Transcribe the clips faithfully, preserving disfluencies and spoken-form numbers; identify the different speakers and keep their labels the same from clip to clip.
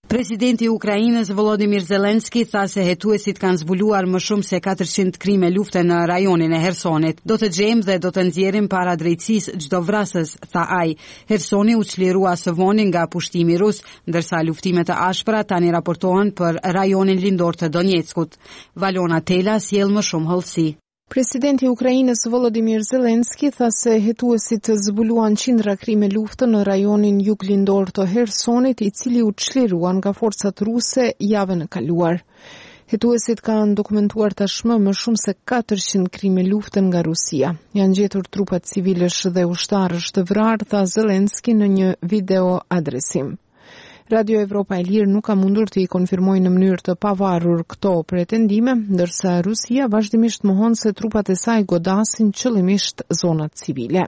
Speaker 1: Presidenti i Ukrainës Volodymyr Zelensky tha se hetuesit kanë zbuluar më shumë se katërqind krime lufte në rajonin e Hersonit. Do të gjejmë dhe do të nxjerrim para drejtësisë çdo vrasës, tha ai. Hersoni u çlirua së voni nga pushtimi rus, ndërsa luftimet e ashpra tani raportohen për rajonin lindor të Donjeckut. Valona Tela sjell më shumë hollësi.
Speaker 2: Presidenti i Ukrainës Volodymyr Zelensky tha se hetuesit zbuluan qindra krime lufte në rajonin juglindor të Hersonit, i cili u çliruan nga forcat ruse javën e kaluar. Hetuesit kanë dokumentuar tashmë më shumë se katërqind krime lufte nga Rusia. Janë gjetur trupat civilësh dhe ushtarësh të vrarë, tha Zelensky në një video adresim. Radio Evropa e Lirë nuk ka mundur të i konfirmojë në mënyrë të pavarur këto pretendime, ndërsa Rusia vazhdimisht mohon se trupat e saj godasin qëllimisht zonat civile.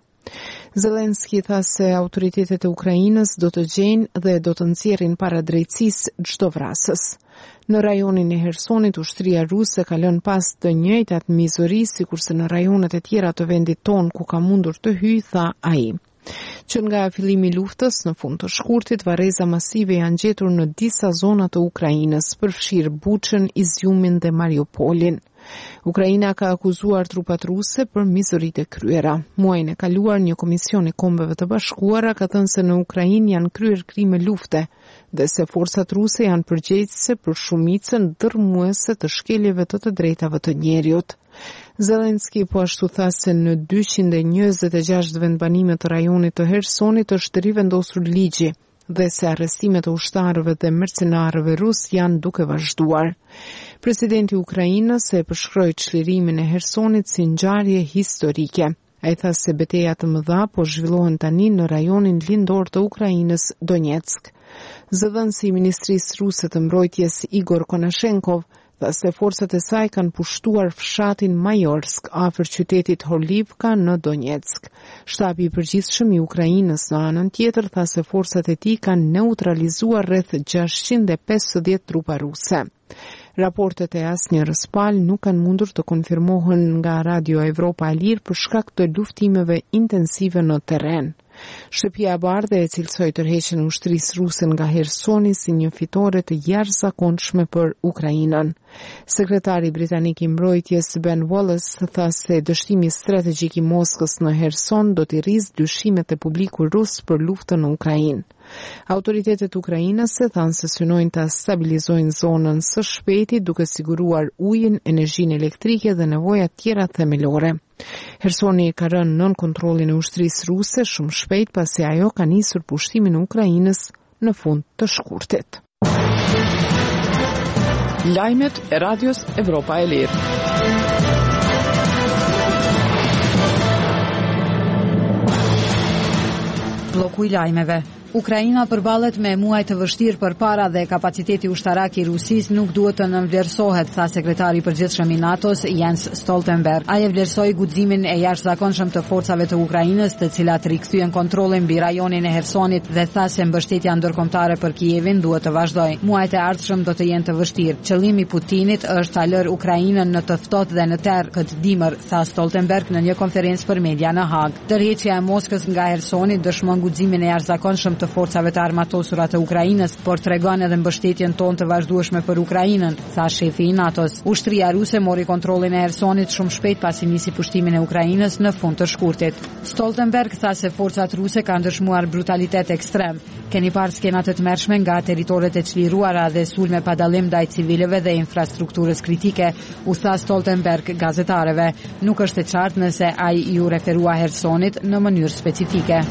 Speaker 2: Zelensky tha se autoritetet e Ukrainës do të gjejnë dhe do të nxjerrin para drejtësisë çdo vrasës. Në rajonin e Hersonit, ushtria ruse ka lënë pas të njëjtat mizori, sikurse në rajonet e tjera të vendit ton ku ka mundur të hyjë, tha ai. Që nga fillimi i luftës në fund të shkurtit, varreza masive janë gjetur në disa zona të Ukrainës, përfshirë Buçën, Izjumin dhe Mariupolin. Ukraina ka akuzuar trupat ruse për mizoritë e kryera. Muajin e kaluar, një komision i Kombeve të Bashkuara ka thënë se në Ukrainë janë kryer krime lufte dhe se forcat ruse janë përgjegjëse për shumicën dërmuese të shkeljeve të të drejtave të njerëzit. Zelensky po ashtu tha se në dyqind e njëzet e gjashtë vendbanime të rajonit të Hersonit është rivendosur ligji dhe se arrestimet e ushtarëve dhe mercenarëve rus janë duke vazhduar. Presidenti i Ukrainës e përshkroi çlirimin e Hersonit si ngjarje historike. Ai tha se betejë të mëdha po zhvillohen tani në rajonin lindor të Ukrainës, Donjeck. Zëdhënësi i Ministrisë Ruse të Mbrojtjes Igor Konashenkov tha se forcat e saj kanë pushtuar fshatin Majorsk afër qytetit Horlivka në Donjeck. Shtabi i përgjithshëm i Ukrainës në anën tjetër tha se forcat e tij kanë neutralizuar rreth gjashtëqind e pesëdhjetë trupa ruse. Raportet e asnjërs palë nuk kanë mundur të konfirmohen nga Radio Evropa e Lirë për shkak të luftimeve intensive në terren. Shtëpia e Bardhë e cilësoi tërheqjen e ushtrisë ruse nga Hersoni si një fitore të jashtëzakonshme për Ukrainën. Sekretari britanik i mbrojtjes Ben Wallace tha se dështimi strategjik i Moskës në Herson do t'i rrizë dyshimet e publikut rus për luftën në Ukrainë. Autoritetet ukrainase thanë se synojnë ta stabilizojnë zonën së shpejti duke siguruar ujin, energjinë elektrike dhe nevojat tjera themelore. Hersoni ka rënë nën kontrollin e ushtrisë ruse shumë shpejt pasi ajo ka nisur pushtimin e Ukrainës në fund të shkurtit.
Speaker 3: Lajmet e Radios Evropa e Lirë.
Speaker 1: Bloku i lajmeve. Ukraina përballet me muaj të vështirë përpara dhe kapaciteti ushtarak i Rusisë nuk duhet të nënvlerësohet, tha sekretari i përgjithshëm i NATO-s Jens Stoltenberg. Ai e vlerësoi guximin e jashtëzakonshëm të forcave të Ukrainës, të cilat rikthyen kontrollin mbi rajonin e Hersonit dhe tha se mbështetja ndërkombëtare për Kievin duhet të vazhdojë. Muajt e ardhshëm do të jenë të vështirë. Qëllimi i Putinit është ta lërë Ukrainën në të ftohtë dhe në terr këtë dimër, tha Stoltenberg në një konferencë për media në Hag. Tërheqja e Moskës nga Hersoni dëshmon guximin e jashtëzakonshëm të forcave të armatosura të Ukrainës, por tregon edhe mbështetjen tonë të vazhdueshme për Ukrainën, tha shefi i NATO-s. Ushtria ruse mori kontrollin e Hersonit shumë shpejt pasi nisi pushtimin e Ukrainës në fund të shkurtit. Stoltenberg tha se forcat ruse kanë dëshmuar brutalitet ekstrem. Keni parë skenat të tmerrshme nga territoret e çliruara dhe sulme pa dallim ndaj civileve dhe infrastrukturës kritike, u tha Stoltenberg gazetarëve. Nuk është e qartë nëse ai ju referua Hersonit në mënyrë specifike.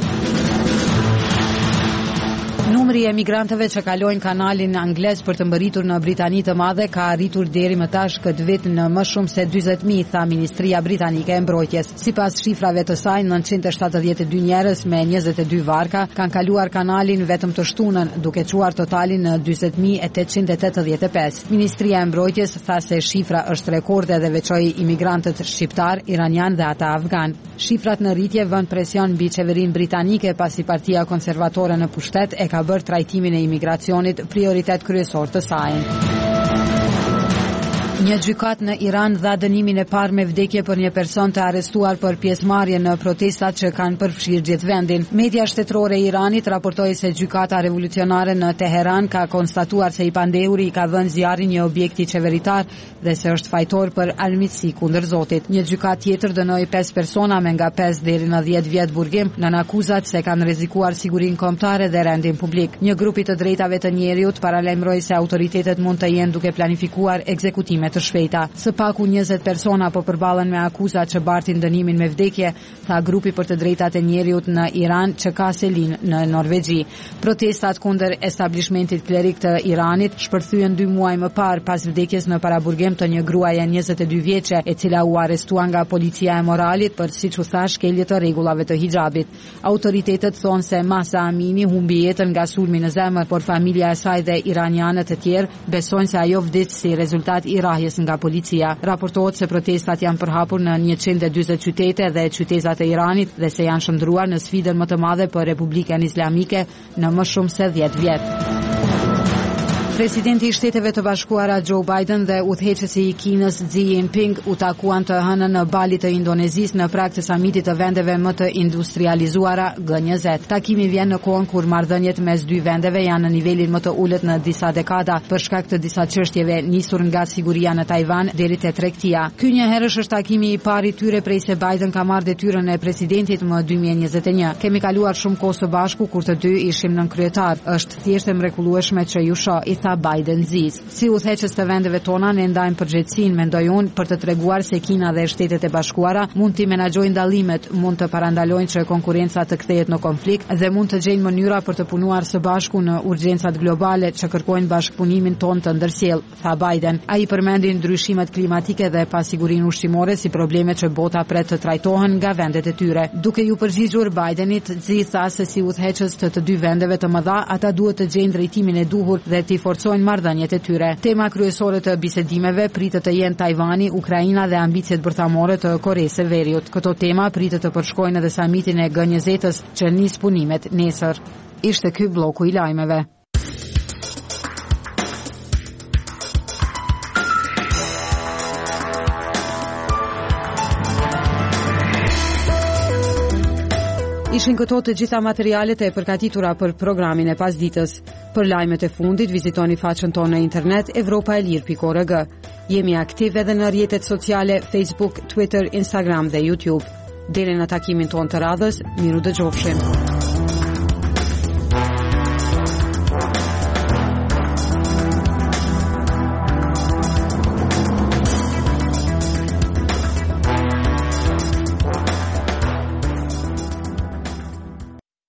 Speaker 1: Numri i emigrantëve që kalojnë kanalin anglez për të mbërritur në Britani të Madhe ka arritur deri më tash këtë vit në më shumë se dyzet mijë, tha Ministria Britanike e Mbrojtjes. Sipas shifrave të saj, nëntëqind e shtatëdhjetë e dy njerëz me njëzet e dy varka kanë kaluar kanalin vetëm të shtunën, duke çuar totalin në dyzet mijë e tetëqind e tetëdhjetë e pesë. Ministria e Mbrojtjes tha se shifra është rekorde dhe veçoi imigrantët shqiptar, iranian dhe ata afgan. Shifrat në rritje vën presion mbi qeverinë britanike pasi Partia Konservatore në pushtet e ka bërë trajtimin e imigracionit prioritet kryesor të saj. Një gjykat në Iran dha dënimin e parë me vdekje për një person të arrestuar për pjesëmarrje në protestat që kanë përfshirë gjithë vendin. Media shtetërore e Iranit raportoi se gjykata revolucionare në Teheran ka konstatuar se i pandehuri i ka dhënë zjarrin një objekti qeveritar dhe se është fajtor për armiqësi kundër Zotit. Një gjykat tjetër dënoi pesë persona me nga pesë deri në dhjetë vjet burgim në akuzat se kanë rrezikuar sigurinë kombëtare dhe rendin publik. Një grup i të drejtave të njerëzit paralajmëroi se autoritetet mund të jenë duke planifikuar ekzekutime të shpejta. Së paku njëzet persona po përballen me akuza që bartin dënimin me vdekje, tha grupi për të drejtat e njerëzit në Iran që ka selin në Norvegji. Protestat kundër establishmentit klerik të Iranit shpërthyen dy muaj më parë pas vdekjes në paraburgim të një gruaje njëzet e dy vjeçe, e cila u arrestua nga policia e moralit për, siç u tha, shkelje të rregullave të hijabit. Autoritetet thonë se Mahsa Amini humbi jetën nga sulmi në zemër, por familja e saj dhe iranianët e tjerë besojnë se ajo vdiq si rezultat i rrahjes nga policia. Raportohet se protestat janë përhapur në njëqind e dyzet qytete dhe qytetet e Iranit dhe se janë shndruar në sfidën më të madhe për Republikën Islamike në më shumë se dhjetë vjet. Presidenti i Shteteve të Bashkuara Joe Biden dhe udhëheqësi i Kinës Xi Jinping u takuan të hënën në Bali të Indonezisë në prag të samitit të vendeve më të industrializuara G njëzet. Takimi vjen në kohën kur marrëdhëniet mes dy vendeve janë në nivelin më të ulët në disa dekada për shkak të disa çështjeve nisur nga siguria në Tajvan deri te tregtia. Ky një herësh është takimi i parë i tyre prej se Biden ka marrë detyrën e presidentit më dy mijë e njëzet e një. Kemi kaluar shumë kohë së bashku kur të dy ishim nën kryetar. Është thjesht e mrekullueshme që ju shoh, i tha Biden Zis. Si udhëheqës të vendeve tona ne ndajmë përgjegjësinë, mendoj unë, për të treguar se Kina dhe Shtetet e Bashkuara mund të menaxhojnë dallimet, mund të parandalojnë që konkurenca të kthehet në konflikt dhe mund të gjejnë mënyra për të punuar së bashku në urgjencat globale që kërkojnë bashkëpunimin ton të ndërsjell, tha Biden. Ai përmendi ndryshimet klimatike dhe pasigurinë ushqimore si probleme që bota pret të trajtohen nga vendet e tyre. Duke ju përgjigjur Bidenit, Zis tha se si udhëheqës të të dy vendeve të mëdha, ata duhet të gjejnë drejtimin e duhur dhe të forcojnë marrëdhëniet e tyre. Tema kryesore të bisedimeve pritet të jenë Tajvani, Ukraina dhe ambicet bërthamore të Koresë së Veriut. Këto tema pritet të përshkojnë edhe samitin e G njëzetës që nis punimet nesër. Ishte ky bloku i lajmeve. Ishin këto të gjitha materialet e përgatitura për programin e pasditës. Për lajmet e fundit vizitoni faqen tonë në internet evropaelir pikë org. Jemi aktiv edhe në rrjetet sociale Facebook, Twitter, Instagram dhe YouTube. Deri në takimin tonë të radhës, miru dëgjofshim.